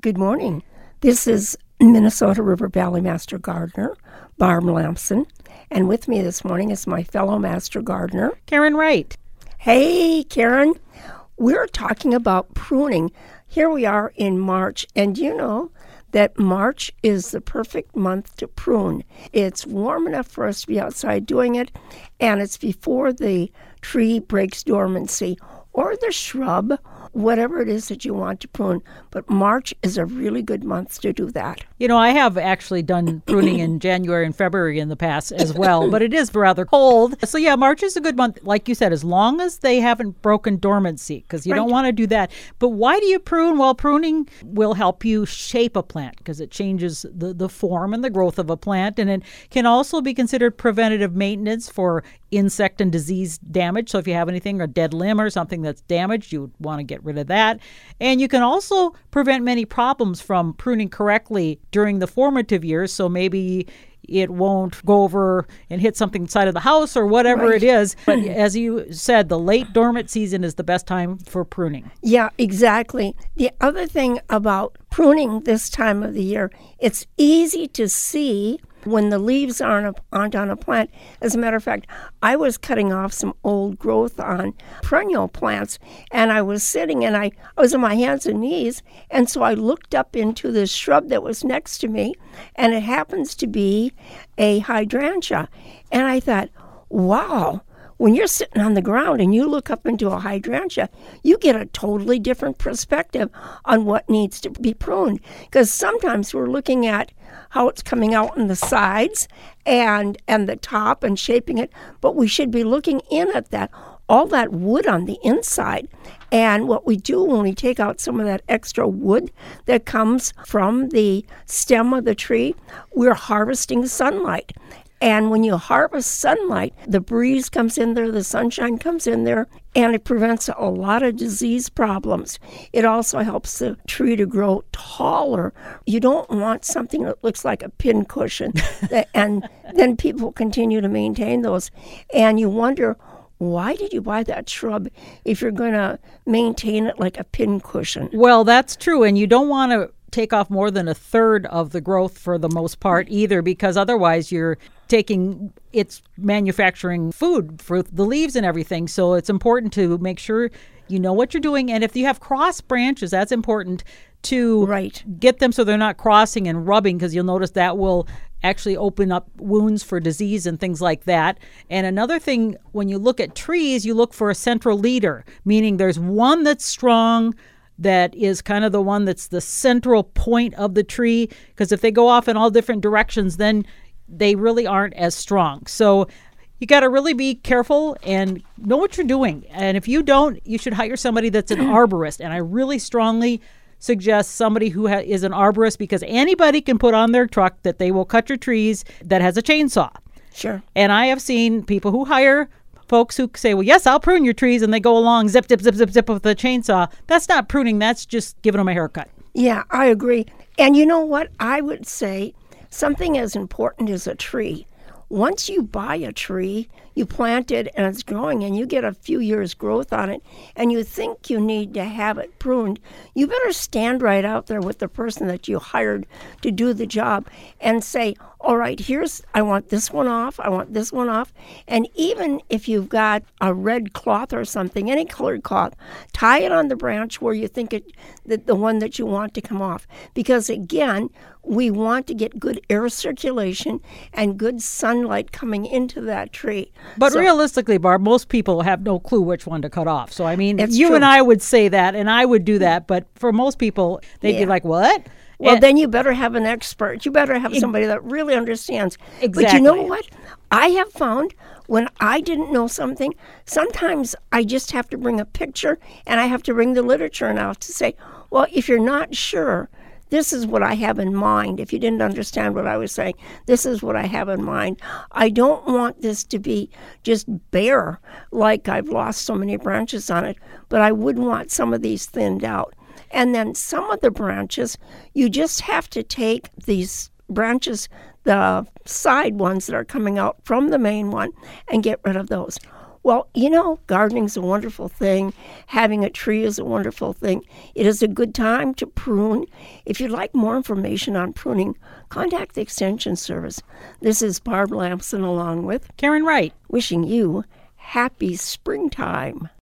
Good morning. This is Minnesota River Valley Master Gardener, Barb Lamson, and with me this morning is my fellow Master Gardener, Karen Wright. Hey, Karen. We're talking about pruning. Here we are in March, and you know that March is the perfect month to prune. It's warm enough for us to be outside doing it, and it's before the tree breaks dormancy or the shrub, whatever it is that you want to prune. But March is a really good month to do that. You know, I have actually done pruning in January and February in the past as well, but it is rather cold. So yeah, March is a good month, like you said, as long as they haven't broken dormancy, because you don't want to do that. But why do you prune? Well, pruning will help you shape a plant because it changes the form and the growth of a plant, and it can also be considered preventative maintenance for insect and disease damage. So if you have anything, a dead limb or something that's damaged, you would want to get rid of that. And you can also prevent many problems from pruning correctly during the formative years. So maybe it won't go over and hit something inside of the house or whatever it is. But as you said, the late dormant season is the best time for pruning. Yeah, exactly. The other thing about pruning this time of the year, it's easy to see when the leaves aren't on a plant. As a matter of fact, I was cutting off some old growth on perennial plants, and I was sitting and I was on my hands and knees, and so I looked up into this shrub that was next to me, and it happens to be a hydrangea. And I thought, wow, when you're sitting on the ground and you look up into a hydrangea, you get a totally different perspective on what needs to be pruned. Because sometimes we're looking at how it's coming out on the sides and the top and shaping it, but we should be looking in at that, all that wood on the inside. And what we do when we take out some of that extra wood that comes from the stem of the tree, we're harvesting sunlight. And when you harvest sunlight, the breeze comes in there, the sunshine comes in there, and it prevents a lot of disease problems. It also helps the tree to grow taller. You don't want something that looks like a pincushion. And then people continue to maintain those. And you wonder, why did you buy that shrub if you're going to maintain it like a pincushion? Well, that's true. And you don't want to take off more than a third of the growth for the most part either, because otherwise it's manufacturing food for the leaves and everything. So it's important to make sure you know what you're doing. And if you have cross branches, that's important to get them so they're not crossing and rubbing, because you'll notice that will actually open up wounds for disease and things like that. And another thing, when you look at trees, you look for a central leader, meaning there's one that's strong, that is kind of the one that's the central point of the tree, because if they go off in all different directions, then they really aren't as strong. So you got to really be careful and know what you're doing. And if you don't, you should hire somebody that's an arborist. And I really strongly suggest somebody who is an arborist, because anybody can put on their truck that they will cut your trees that has a chainsaw. Sure. And I have seen people who hire folks who say, well, yes, I'll prune your trees, and they go along zip, zip, zip, zip, zip with the chainsaw. That's not pruning. That's just giving them a haircut. Yeah, I agree. And you know what? I would say something as important as a tree. Once you buy a tree, you plant it and it's growing and you get a few years growth on it and you think you need to have it pruned, you better stand right out there with the person that you hired to do the job and say, all right, I want this one off, I want this one off. And even if you've got a red cloth or something, any colored cloth, tie it on the branch where you think the one that you want to come off. Because again, we want to get good air circulation and good sunlight coming into that tree. But realistically, Barb, most people have no clue which one to cut off. So, I mean, it's you true. And I would say that, and I would do that. But for most people, they'd be like, what? Well, then you better have an expert. You better have somebody that really understands. Exactly. But you know what? I have found when I didn't know something, sometimes I just have to bring a picture and I have to bring the literature now to say, well, if you're not sure, this is what I have in mind. If you didn't understand what I was saying, this is what I have in mind. I don't want this to be just bare, like I've lost so many branches on it, but I would want some of these thinned out. And then some of the branches, you just have to take these branches, the side ones that are coming out from the main one, and get rid of those. Well, gardening's a wonderful thing. Having a tree is a wonderful thing. It is a good time to prune. If you'd like more information on pruning, contact the Extension Service. This is Barb Lamson along with Karen Wright. Wishing you happy springtime.